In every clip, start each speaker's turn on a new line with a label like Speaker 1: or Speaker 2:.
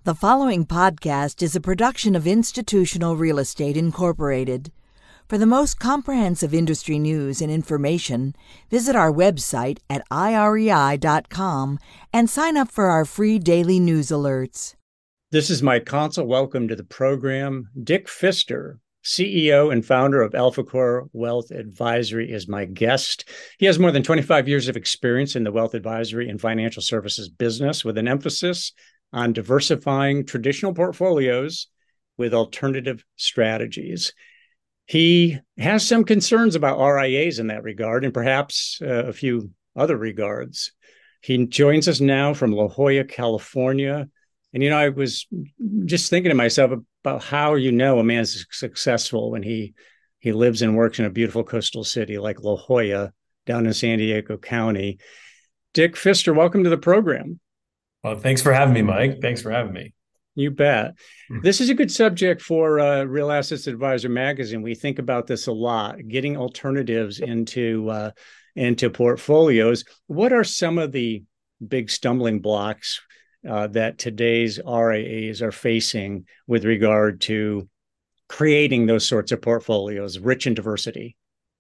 Speaker 1: The following podcast is a production of Institutional Real Estate Incorporated. For the most comprehensive industry news and information, visit our website at irei.com and sign up for our free daily news alerts.
Speaker 2: This is Mike Consul. Welcome to the program. Dick Pfister, CEO and founder of AlphaCore Wealth Advisory, is my guest. He has more than 25 years of experience in the wealth advisory and financial services business, with an emphasis on diversifying traditional portfolios with alternative strategies. He has some concerns about RIAs in that regard, and perhaps a few other regards. He joins us now from La Jolla, California. And, I was just thinking to myself about how a man's successful when he lives and works in a beautiful coastal city like La Jolla down in San Diego County. Dick Pfister, welcome to the program.
Speaker 3: Well, thanks for having me, Mike. Thanks for having me.
Speaker 2: You bet. This is a good subject for Real Assets Advisor magazine. We think about this a lot, getting alternatives into portfolios. What are some of the big stumbling blocks that today's RIAs are facing with regard to creating those sorts of portfolios, rich in diversity?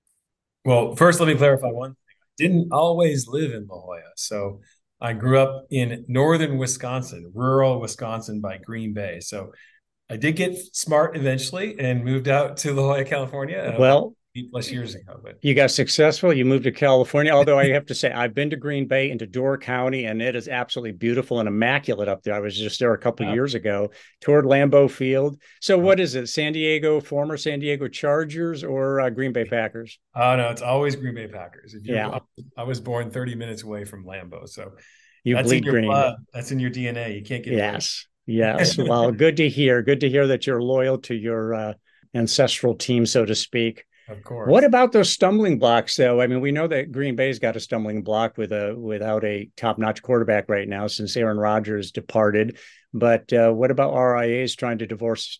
Speaker 3: Well, first, let me clarify one thing. I didn't always live in La Jolla. So I grew up in northern Wisconsin, rural Wisconsin by Green Bay. So I did get smart eventually and moved out to La Jolla, California.
Speaker 2: Well,
Speaker 3: 8+ years ago. But
Speaker 2: you got successful. You moved to California. Although I have to say, I've been to Green Bay and to Door County, and it is absolutely beautiful and immaculate up there. I was just there a couple of years ago, toured Lambeau Field. So what is it? Former San Diego Chargers or Green Bay Packers?
Speaker 3: Oh, no, it's always Green Bay Packers. I was born 30 minutes away from Lambeau. So
Speaker 2: you
Speaker 3: that's
Speaker 2: bleed
Speaker 3: in your
Speaker 2: green.
Speaker 3: blood. That's in your DNA. You can't get
Speaker 2: Yes. Well, good to hear. Good to hear that you're loyal to your ancestral team, so to speak.
Speaker 3: Of course.
Speaker 2: What about those stumbling blocks, though? I mean, we know that Green Bay's got a stumbling block without a top-notch quarterback right now since Aaron Rodgers departed. But what about RIAs trying to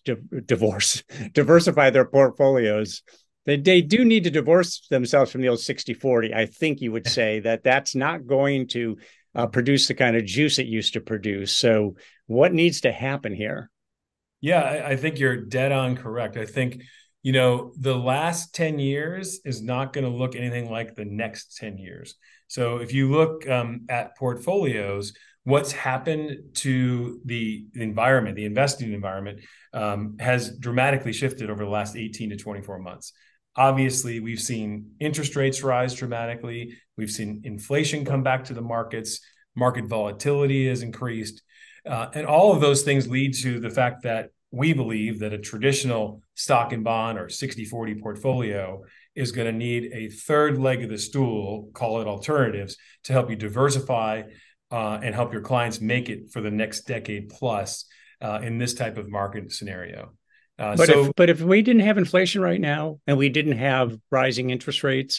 Speaker 2: diversify their portfolios? They do need to divorce themselves from the old 60-40. I think you would say that's not going to produce the kind of juice it used to produce. So what needs to happen here?
Speaker 3: Yeah, I think you're dead on correct. I think the last 10 years is not going to look anything like the next 10 years. So if you look at portfolios, what's happened to the environment, the investing environment, has dramatically shifted over the last 18 to 24 months. Obviously, we've seen interest rates rise dramatically. We've seen inflation come back to the markets. Market volatility has increased. And all of those things lead to the fact that we believe that a traditional stock and bond or 60-40 portfolio is going to need a third leg of the stool, call it alternatives, to help you diversify and help your clients make it for the next decade plus in this type of market scenario.
Speaker 2: But if we didn't have inflation right now and we didn't have rising interest rates,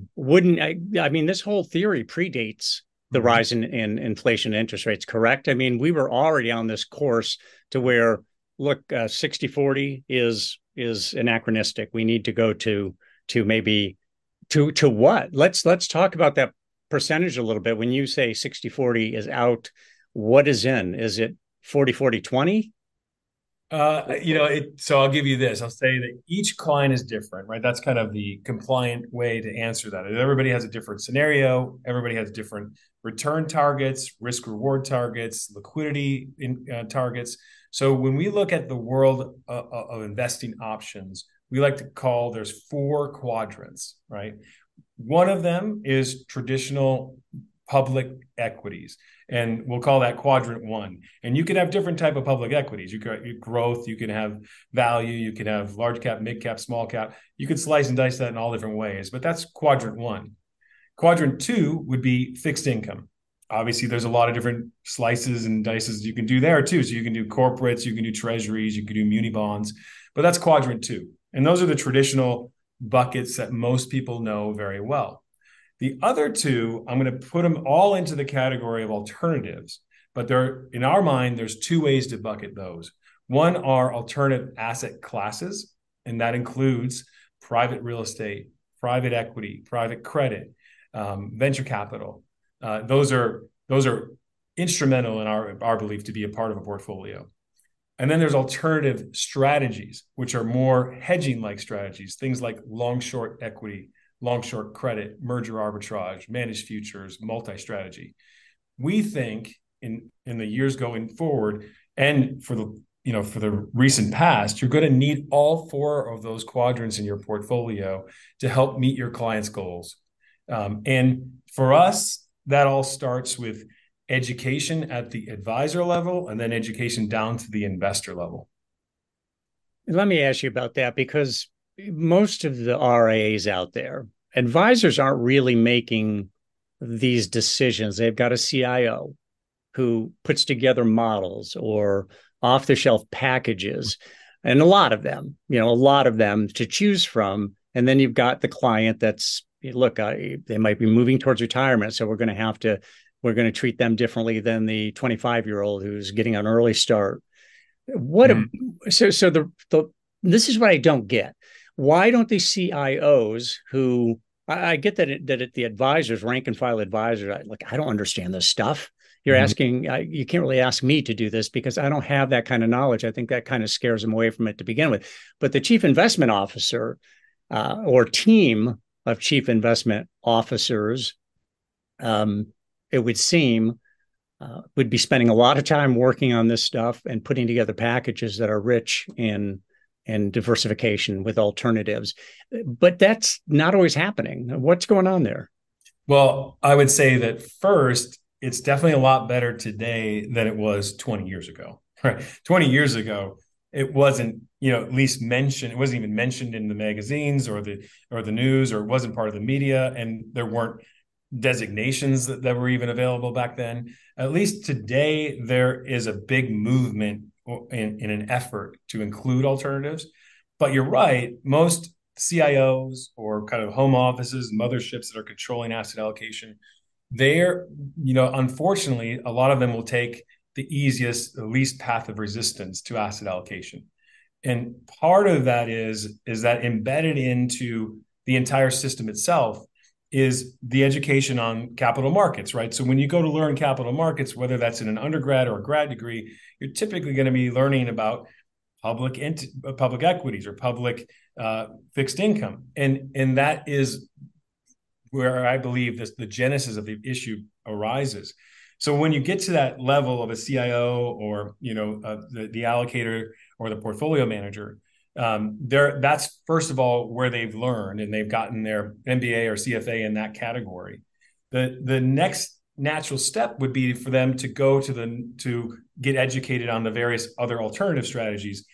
Speaker 2: this whole theory predates the rise in inflation and interest rates, correct? I mean, we were already on this course to where, look, 60-40 is anachronistic. We need to go to maybe to what? Let's talk about that percentage a little bit. When you say 60-40 is out, what is in? Is it 40-40-20?
Speaker 3: So I'll give you this. I'll say that each client is different, right? That's kind of the compliant way to answer that. Everybody has a different scenario. Everybody has different return targets, risk reward targets, liquidity targets. So when we look at the world of investing options, we like to call there's 4 quadrants, right? One of them is traditional public equities, and we'll call that quadrant 1. And you can have different type of public equities. You can have growth, you can have value, you can have large cap, mid cap, small cap. You can slice and dice that in all different ways, but that's quadrant 1. Quadrant 2 would be fixed income. Obviously, there's a lot of different slices and dices you can do there too. So you can do corporates, you can do treasuries, you can do muni bonds, but that's quadrant 2. And those are the traditional buckets that most people know very well. The other 2, I'm going to put them all into the category of alternatives, but in our mind, there's 2 ways to bucket those. One are alternative asset classes, and that includes private real estate, private equity, private credit, venture capital. Those are instrumental in our belief to be a part of a portfolio. And then there's alternative strategies, which are more hedging-like strategies, things like long-short equity, long-short credit, merger arbitrage, managed futures, multi-strategy. We think in the years going forward, and for the recent past, you're going to need all four of those quadrants in your portfolio to help meet your clients' goals. And for us, that all starts with education at the advisor level and then education down to the investor level.
Speaker 2: Let me ask you about that, because most of the RIAs out there, advisors aren't really making these decisions. They've got a CIO who puts together models or off-the-shelf packages, and a lot of them to choose from. And then you've got the client that's, look, they might be moving towards retirement, so we're going to treat them differently than the 25-year-old who's getting an early start. This is what I don't get. Why don't the CIOs, who I get that the advisors, rank and file advisors, I don't understand this stuff. You're asking, you can't really ask me to do this because I don't have that kind of knowledge. I think that kind of scares them away from it to begin with. But the chief investment officer or team of chief investment officers, it would seem, would be spending a lot of time working on this stuff and putting together packages that are rich in diversification with alternatives. But that's not always happening. What's going on there?
Speaker 3: Well, I would say that first, it's definitely a lot better today than it was 20 years ago. Right? 20 years ago, it wasn't, at least mentioned. It wasn't even mentioned in the magazines or the news, or it wasn't part of the media, and there weren't designations that were even available back then. At least today, there is a big movement in an effort to include alternatives. But you're right, most CIOs or kind of home offices, motherships that are controlling asset allocation, they're, unfortunately, a lot of them will take the least path of resistance to asset allocation. And part of that is that embedded into the entire system itself is the education on capital markets, right? So when you go to learn capital markets, whether that's in an undergrad or a grad degree, you're typically going to be learning about public equities or public fixed income. And that is where I believe the genesis of the issue arises. So when you get to that level of a CIO or the allocator or the portfolio manager, that's first of all where they've learned and they've gotten their MBA or CFA in that category. The next natural step would be for them to go to get educated on the various other alternative strategies.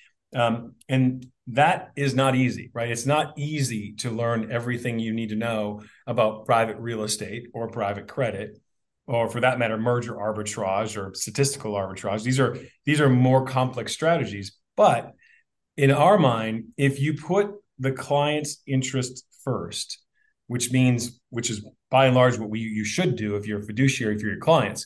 Speaker 3: And that is not easy, right? It's not easy to learn everything you need to know about private real estate or private credit, or for that matter, merger arbitrage or statistical arbitrage. These are more complex strategies. But in our mind, if you put the client's interest first, which is by and large what you should do if you're a fiduciary for your clients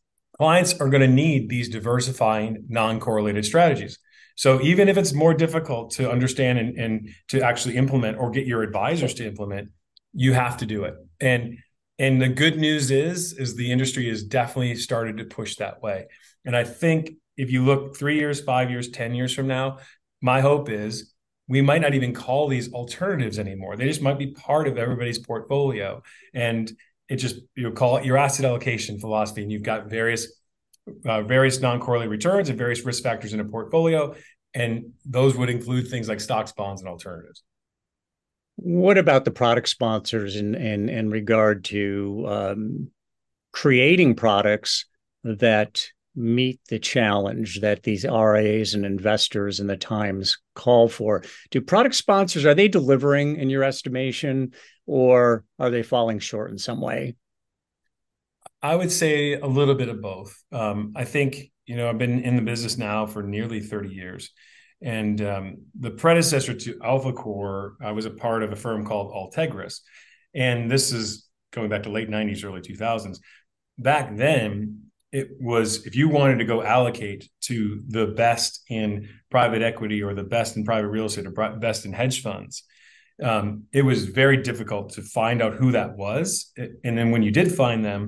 Speaker 3: are going to need these diversifying non-correlated strategies. So even if it's more difficult to understand and to actually implement or get your advisors to implement, you have to do it. And the good news is the industry has definitely started to push that way. And I think if you look 3 years, 5 years, 10 years from now, my hope is we might not even call these alternatives anymore. They just might be part of everybody's portfolio. And it just, call it your asset allocation philosophy. And you've got various non-correlated returns and various risk factors in a portfolio. And those would include things like stocks, bonds, and alternatives.
Speaker 2: What about the product sponsors in regard to creating products that meet the challenge that these RIAs and investors and the times call for? Do product sponsors, are they delivering in your estimation, or are they falling short in some way?
Speaker 3: I would say a little bit of both. I think, I've been in the business now for nearly 30 years. And the predecessor to AlphaCore, I was a part of a firm called Altegris. And this is going back to late 90s, early 2000s. Back then, it was, if you wanted to go allocate to the best in private equity or the best in private real estate or best in hedge funds, it was very difficult to find out who that was. And then when you did find them,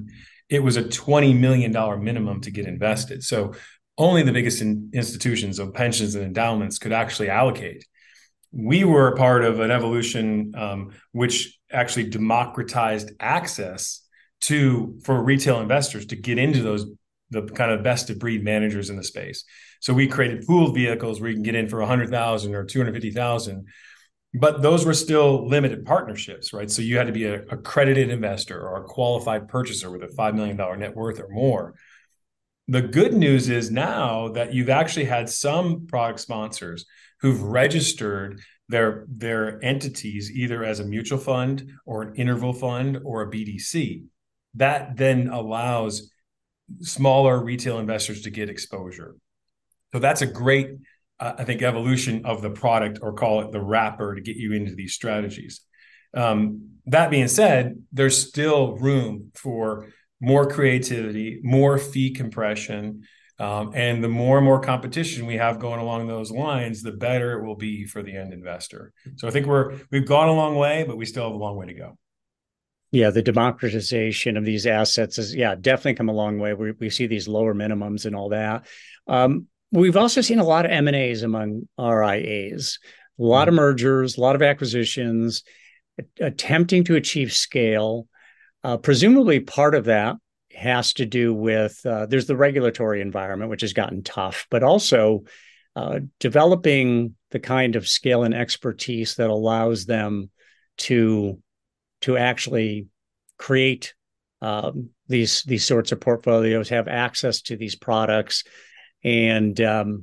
Speaker 3: it was a $20 million minimum to get invested. So only the biggest institutions of pensions and endowments could actually allocate. We were a part of an evolution which actually democratized access for retail investors to get into the kind of best of breed managers in the space. So we created pooled vehicles where you can get in for 100,000 or 250,000, but those were still limited partnerships, right? So you had to be a accredited investor or a qualified purchaser with a $5 million net worth or more. The good news is now that you've actually had some product sponsors who've registered their entities either as a mutual fund or an interval fund or a BDC. That then allows smaller retail investors to get exposure. So that's a great, I think, evolution of the product, or call it the wrapper, to get you into these strategies. That being said, there's still room for more creativity, more fee compression, and the more and more competition we have going along those lines, the better it will be for the end investor. So I think we've gone a long way, but we still have a long way to go.
Speaker 2: Yeah, the democratization of these assets is, definitely come a long way. We see these lower minimums and all that. We've also seen a lot of M&As among RIAs, a lot of mergers, a lot of acquisitions, attempting to achieve scale. Presumably part of that has to do with, there's the regulatory environment, which has gotten tough, but also developing the kind of scale and expertise that allows them to actually create these sorts of portfolios, have access to these products, and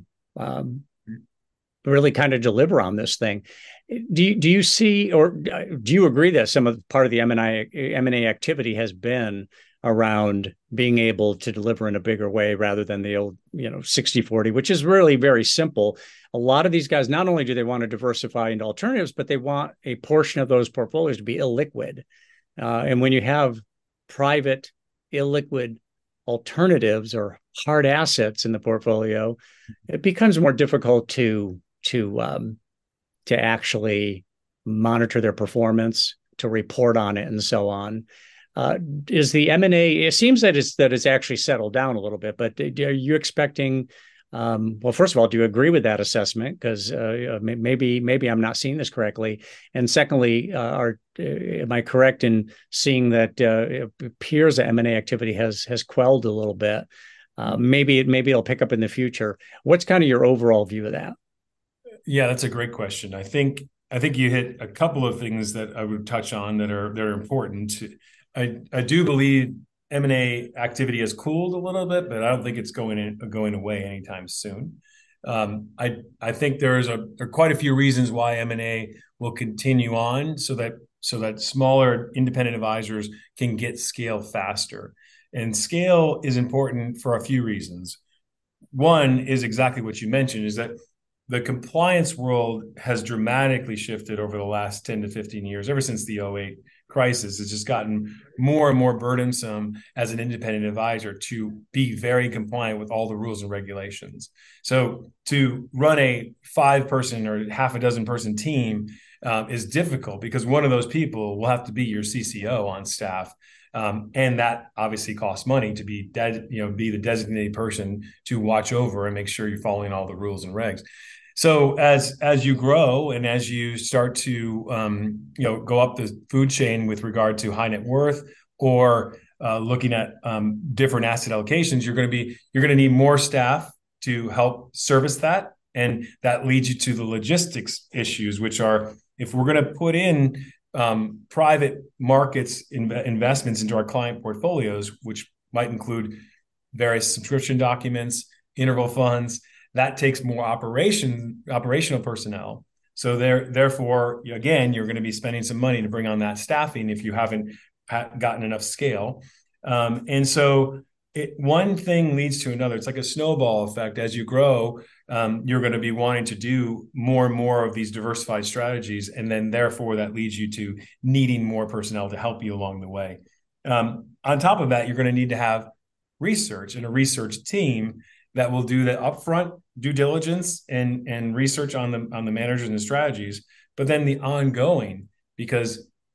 Speaker 2: really kind of deliver on this thing. Do you see, or do you agree that part of the M&A activity has been around being able to deliver in a bigger way rather than the old 60-40, which is really very simple? A lot of these guys, not only do they want to diversify into alternatives, but they want a portion of those portfolios to be illiquid. And when you have private illiquid alternatives or hard assets in the portfolio, it becomes more difficult to actually monitor their performance, to report on it, and so on. Is the M&A? It seems that it's actually settled down a little bit. But are you expecting? Well, first of all, do you agree with that assessment? Because maybe I'm not seeing this correctly. And secondly, am I correct in seeing that it appears that M&A activity has quelled a little bit? Maybe it'll pick up in the future. What's kind of your overall view of that?
Speaker 3: Yeah, that's a great question. I think you hit a couple of things that I would touch on that are important. I do believe M&A activity has cooled a little bit, but I don't think it's going away anytime soon. I think there are quite a few reasons why M&A will continue on, so that smaller independent advisors can get scale faster. And scale is important for a few reasons. One is exactly what you mentioned, is that the compliance world has dramatically shifted over the last 10 to 15 years, ever since the 2008 crisis. It's just gotten more and more burdensome as an independent advisor to be very compliant with all the rules and regulations. So to run a 5-person or half a dozen person team is difficult, because one of those people will have to be your CCO on staff. And that obviously costs money to be the designated person to watch over and make sure you're following all the rules and regs. So as you grow and as you start to go up the food chain with regard to high net worth, or looking at different asset allocations, you're going to need more staff to help service that, and that leads you to the logistics issues, which are, if we're going to put in private markets investments into our client portfolios, which might include various subscription documents, interval funds, that takes more operational personnel. So therefore, again, you're going to be spending some money to bring on that staffing if you haven't gotten enough scale. And so one thing leads to another. It's like a snowball effect. As you grow, you're going to be wanting to do more and more of these diversified strategies. And then therefore, that leads you to needing more personnel to help you along the way. On top of that, you're going to need to have research and a research team that will do the upfront due diligence and research on the managers and the strategies, but then the ongoing, because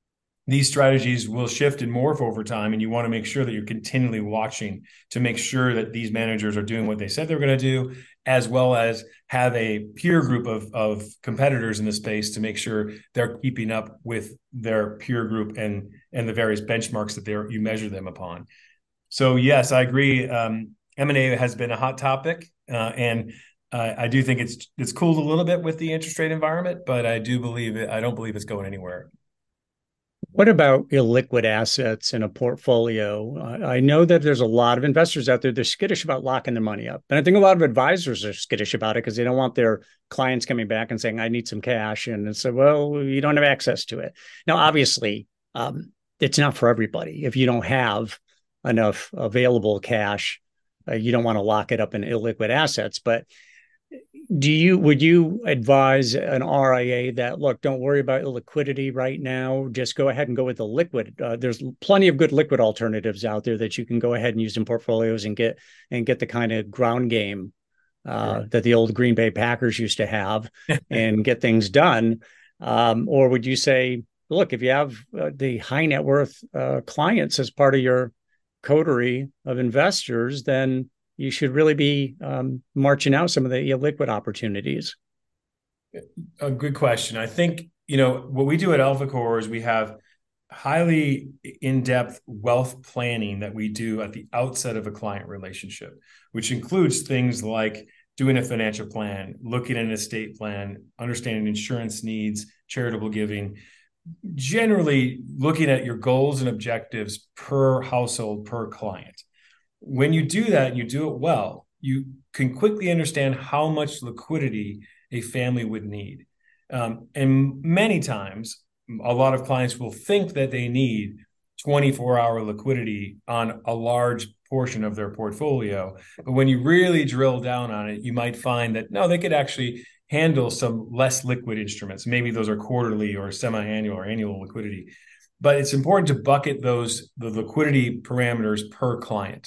Speaker 3: these strategies will shift and morph over time, and you want to make sure that you're continually watching to make sure that these managers are doing what they said they're going to do, as well as have a peer group of competitors in the space to make sure they're keeping up with their peer group and the various benchmarks that you measure them upon. So yes, I agree. M&A has been a hot topic, and I do think it's cooled a little bit with the interest rate environment, but I don't believe it's going anywhere.
Speaker 2: What about illiquid assets in a portfolio? I know that there's a lot of investors out there, they're skittish about locking their money up. And I think a lot of advisors are skittish about it because they don't want their clients coming back and saying, I need some cash. And so, well, you don't have access to it. Now, obviously, it's not for everybody. If you don't have enough available cash, you don't want to lock it up in illiquid assets. But would you advise an RIA that, look, don't worry about illiquidity right now, just go ahead and go with the liquid? There's plenty of good liquid alternatives out there that you can go ahead and use in portfolios and get the kind of ground game that the old Green Bay Packers used to have and get things done. Or would you say, look, if you have the high net worth clients as part of your coterie of investors, then you should really be marching out some of the illiquid opportunities?
Speaker 3: A good question. I think, what we do at AlphaCore is we have highly in-depth wealth planning that we do at the outset of a client relationship, which includes things like doing a financial plan, looking at an estate plan, understanding insurance needs, charitable giving, generally looking at your goals and objectives per household, per client. When you do that and you do it well, you can quickly understand how much liquidity a family would need. And many times, a lot of clients will think that they need 24-hour liquidity on a large portion of their portfolio. But when you really drill down on it, you might find that, no, they could actually handle some less liquid instruments. Maybe those are quarterly or semi-annual or annual liquidity. But it's important to bucket the liquidity parameters per client.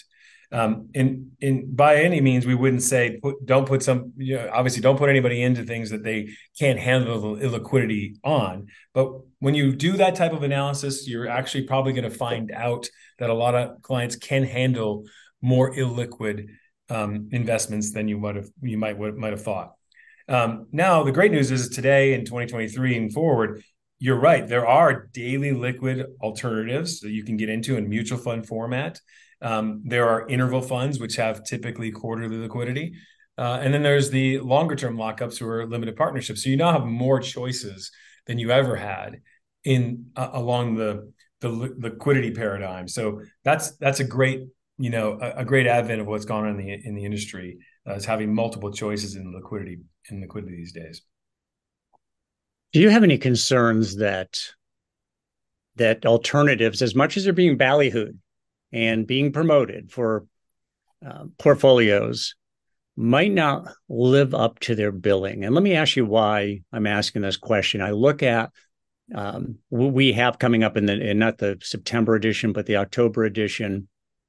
Speaker 3: And by any means, we wouldn't say obviously don't put anybody into things that they can't handle the illiquidity on. But when you do that type of analysis, you're actually probably going to find out that a lot of clients can handle more illiquid investments than you might have thought. Now, the great news is today in 2023 and forward, you're right. There are daily liquid alternatives that you can get into in mutual fund format. There are interval funds, which have typically quarterly liquidity. And then there's the longer term lockups who are limited partnerships. So you now have more choices than you ever had along the liquidity paradigm. So that's a great, a great advent of what's gone on in the industry, is having multiple choices in liquidity these days.
Speaker 2: Do you have any concerns that alternatives, as much as they're being ballyhooed and being promoted for portfolios, might not live up to their billing? And let me ask you why I'm asking this question. I look at we have coming up in not the September edition, but the October edition,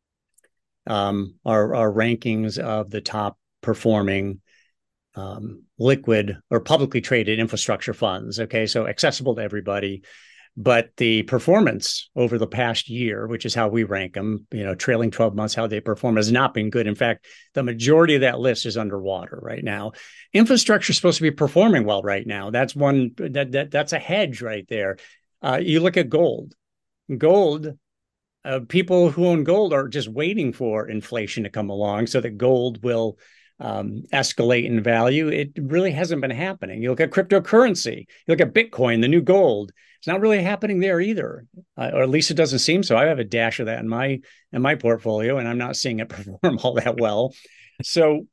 Speaker 2: our rankings of the top performing liquid or publicly traded infrastructure funds. Okay, so accessible to everybody. But the performance over the past year, which is how we rank them, trailing 12 months, how they perform, has not been good. In fact, the majority of that list is underwater right now. Infrastructure is supposed to be performing well right now. That's that's a hedge right there. You look at gold. People who own gold are just waiting for inflation to come along so that gold will escalate in value. It really hasn't been happening. You look at cryptocurrency, you look at Bitcoin, the new gold. It's not really happening there either, or at least it doesn't seem so. I have a dash of that in my portfolio, and I'm not seeing it perform all that well. So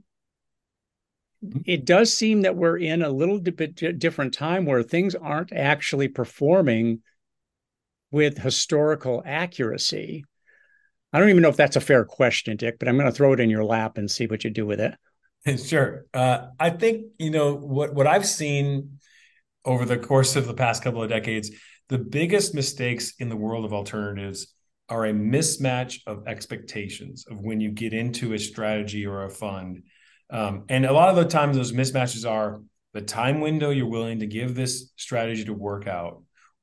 Speaker 2: it does seem that we're in a little bit different time where things aren't actually performing with historical accuracy. I don't even know if that's a fair question, Dick, but I'm going to throw it in your lap and see what you do with it.
Speaker 3: Sure. I think, what I've seen over the course of the past couple of decades, the biggest mistakes in the world of alternatives are a mismatch of expectations of when you get into a strategy or a fund. And a lot of the times those mismatches are the time window you're willing to give this strategy to work out,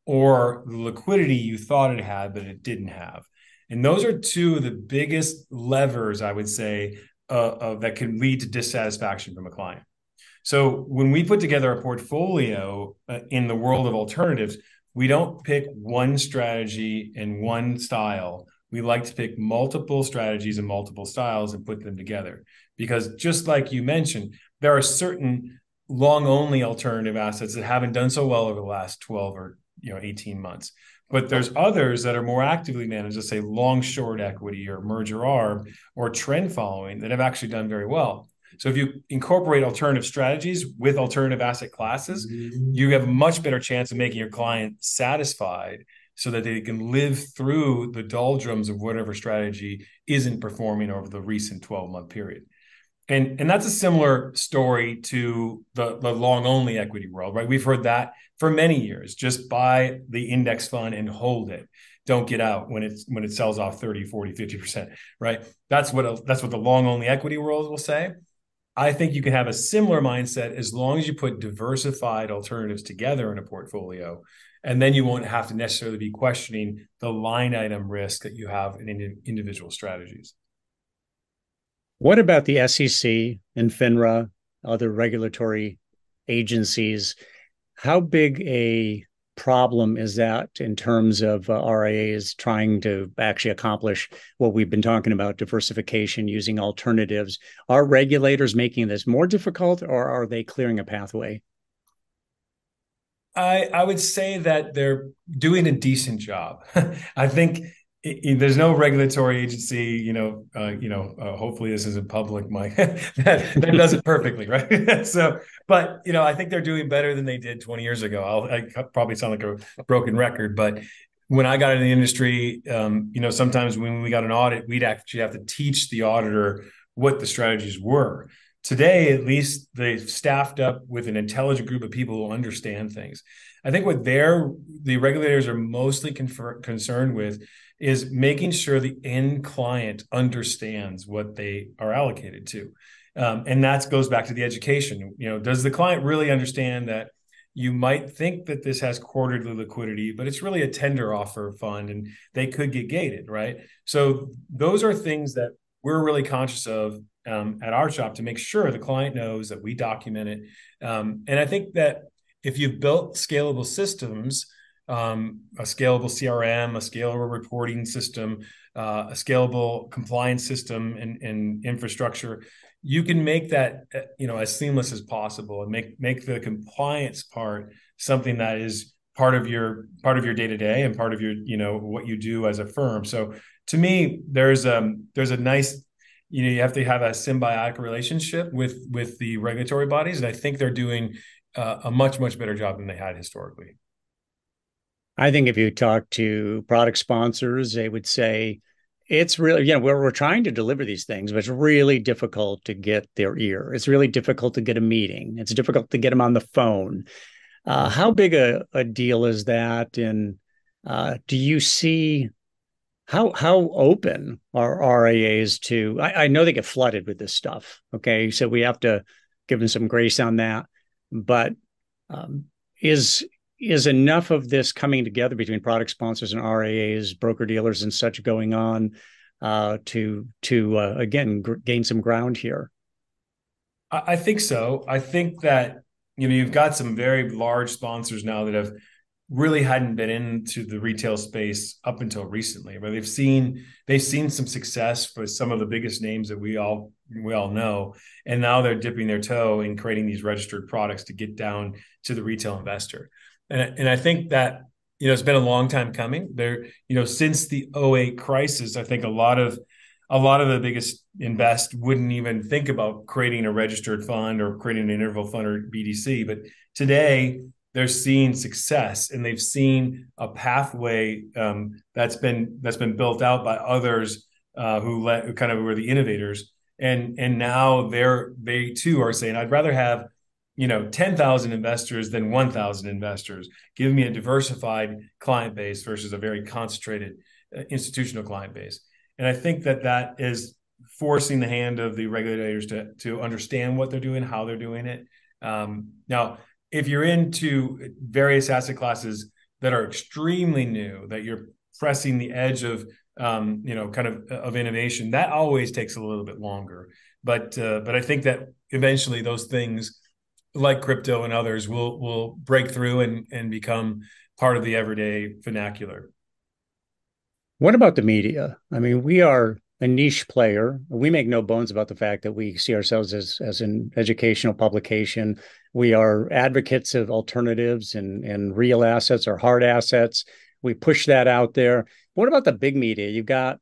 Speaker 3: or the liquidity you thought it had, but it didn't have. And those are two of the biggest levers, I would say, that can lead to dissatisfaction from a client. So when we put together a portfolio in the world of alternatives, we don't pick one strategy and one style. We like to pick multiple strategies and multiple styles and put them together. Because just like you mentioned, there are certain long-only alternative assets that haven't done so well over the last 12 or 18 months. But there's others that are more actively managed, let's say long short equity or merger arb or trend following, that have actually done very well. So if you incorporate alternative strategies with alternative asset classes, you have a much better chance of making your client satisfied so that they can live through the doldrums of whatever strategy isn't performing over the recent 12-month period. And that's a similar story to the long only equity world, right? We've heard that for many years. Just buy the index fund and hold it. Don't get out when it sells off 30, 40, 50%, right? That's what the long only equity world will say. I think you can have a similar mindset as long as you put diversified alternatives together in a portfolio, and then you won't have to necessarily be questioning the line item risk that you have in individual strategies.
Speaker 2: What about the SEC and FINRA, other regulatory agencies? How big a problem is that in terms of RIAs trying to actually accomplish what we've been talking about, diversification using alternatives? Are regulators making this more difficult, or are they clearing a pathway?
Speaker 3: I would say that they're doing a decent job. I think there's no regulatory agency, hopefully this isn't public, Mike, that does it perfectly, right? But I think they're doing better than they did 20 years ago. I probably sound like a broken record, but when I got in the industry, sometimes when we got an audit, we'd actually have to teach the auditor what the strategies were. Today, at least, they've staffed up with an intelligent group of people who understand things. I think what the regulators are mostly concerned with is making sure the end client understands what they are allocated to. And that goes back to the education. Does the client really understand that you might think that this has quarterly liquidity, but it's really a tender offer fund and they could get gated, right? So those are things that we're really conscious of at our shop to make sure the client knows that we document it. And I think that if you've built scalable systems, a scalable CRM, a scalable reporting system, a scalable compliance system and infrastructure, you can make that as seamless as possible and make the compliance part something that is part of your day-to-day and part of your what you do as a firm. So to me, there's a nice you have to have a symbiotic relationship with the regulatory bodies, and I think they're doing a much better job than they had historically.
Speaker 2: I think if you talk to product sponsors, they would say it's really, we're trying to deliver these things, but it's really difficult to get their ear. It's really difficult to get a meeting. It's difficult to get them on the phone. How big a deal is that? And do you see how open are RIAs to? I know they get flooded with this stuff. Okay, so we have to give them some grace on that. But is enough of this coming together between product sponsors and RIAs, broker dealers, and such going on to again gain some ground here?
Speaker 3: I think so. I think that you've got some very large sponsors now that have really hadn't been into the retail space up until recently, but they've seen some success for some of the biggest names that we all know, and now they're dipping their toe in creating these registered products to get down to the retail investor. And I think that it's been a long time coming. There, since the 2008 crisis, I think a lot of the biggest invest wouldn't even think about creating a registered fund or creating an interval fund or BDC. But today, they're seeing success, and they've seen a pathway that's been built out by others who kind of were the innovators, and now they too are saying, I'd rather have 10,000 investors than 1,000 investors. Give me a diversified client base versus a very concentrated institutional client base. And I think that is forcing the hand of the regulators to understand what they're doing, how they're doing it. Now, if you're into various asset classes, that are extremely new, that you're pressing the edge of of innovation, that always takes a little bit longer. But I think that eventually those things, like crypto and others, will break through and become part of the everyday vernacular.
Speaker 2: What about the media? I mean, we are a niche player. We make no bones about the fact that we see ourselves as an educational publication. We are advocates of alternatives and real assets or hard assets. We push that out there. What about the big media? You've got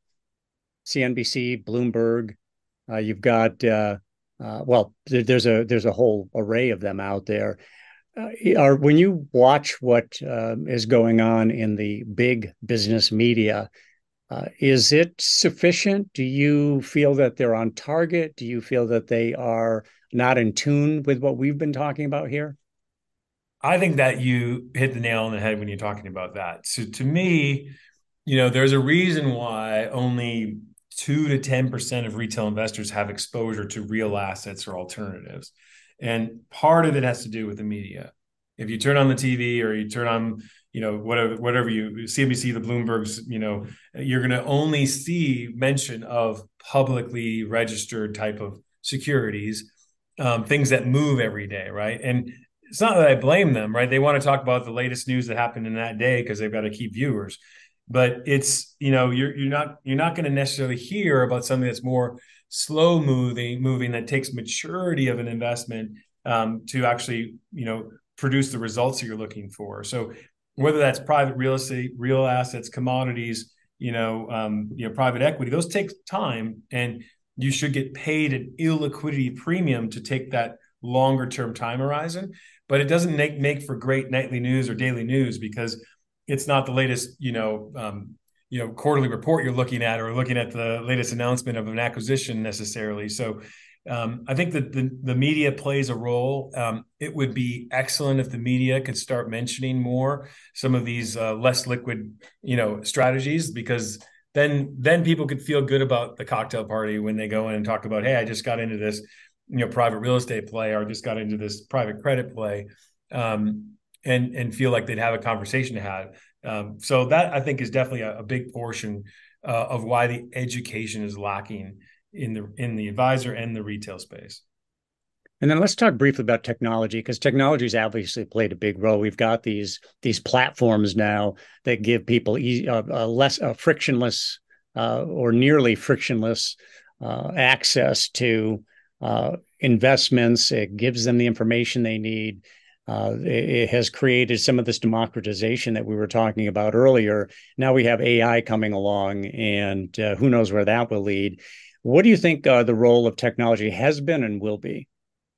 Speaker 2: CNBC, Bloomberg. You've got there's a whole array of them out there. When you watch what is going on in the big business media, is it sufficient? Do you feel that they're on target? Do you feel that they are not in tune with what we've been talking about here?
Speaker 3: I think that you hit the nail on the head when you're talking about that. So to me, there's a reason why only 2 to 10% of retail investors have exposure to real assets or alternatives. And part of it has to do with the media. If you turn on the TV or you turn on, whatever you CNBC, the Bloombergs, you're going to only see mention of publicly registered type of securities, things that move every day, right? And it's not that I blame them, right? They want to talk about the latest news that happened in that day because they've got to keep viewers. But it's, you're not going to necessarily hear about something that's more slow moving that takes maturity of an investment to actually, produce the results that you're looking for. So whether that's private real estate, real assets, commodities, private equity, those take time, and you should get paid an illiquidity premium to take that longer term time horizon. But it doesn't make for great nightly news or daily news because it's not the latest, quarterly report you're looking at or looking at the latest announcement of an acquisition necessarily. So I think that the media plays a role. It would be excellent if the media could start mentioning more some of these less liquid, strategies, because then people could feel good about the cocktail party when they go in and talk about, hey, I just got into this, private real estate play, or just got into this private credit play, and feel like they'd have a conversation to have. So that, I think, is definitely a big portion of why the education is lacking in the advisor and the retail space.
Speaker 2: And then let's talk briefly about technology, because technology has obviously played a big role. We've got these platforms now that give people less frictionless or nearly frictionless access to investments. It gives them the information they need. It has created some of this democratization that we were talking about earlier. Now we have AI coming along, and who knows where that will lead. What do you think the role of technology has been and will be?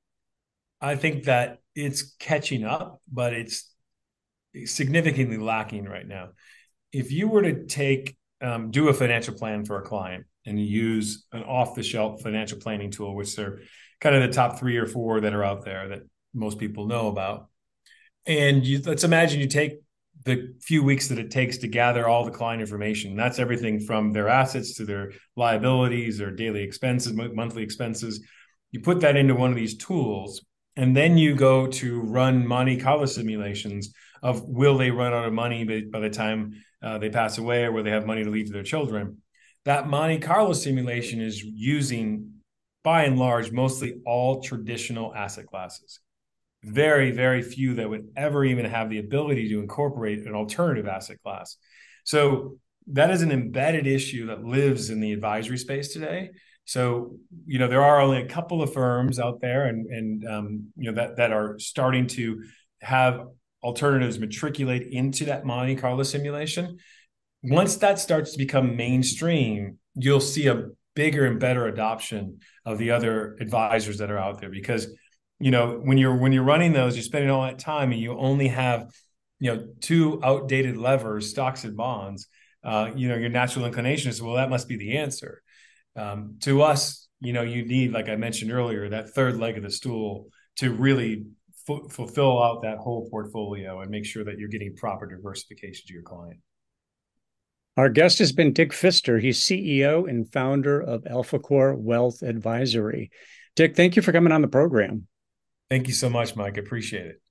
Speaker 3: I think that it's catching up, but it's significantly lacking right now. If you were to do a financial plan for a client and you use an off-the-shelf financial planning tool, which are kind of the top 3 or 4 that are out there that most people know about, and let's imagine you take the few weeks that it takes to gather all the client information. That's everything from their assets to their liabilities, their daily expenses, monthly expenses. You put that into one of these tools, and then you go to run Monte Carlo simulations of, will they run out of money by the time they pass away, or will they have money to leave to their children? That Monte Carlo simulation is using, by and large, mostly all traditional asset classes. Very, very few that would ever even have the ability to incorporate an alternative asset class. So that is an embedded issue that lives in the advisory space today. So, there are only a couple of firms out there and that are starting to have alternatives matriculate into that Monte Carlo simulation. Once that starts to become mainstream, you'll see a bigger and better adoption of the other advisors that are out there, because when you're running those, you're spending all that time and you only have, 2 outdated levers, stocks and bonds. Your natural inclination is, well, that must be the answer. To us, you need, like I mentioned earlier, that third leg of the stool to really fulfill out that whole portfolio and make sure that you're getting proper diversification to your client.
Speaker 2: Our guest has been Dick Pfister. He's CEO and founder of AlphaCore Wealth Advisory. Dick, thank you for coming on the program.
Speaker 3: Thank you so much, Mike. I appreciate it.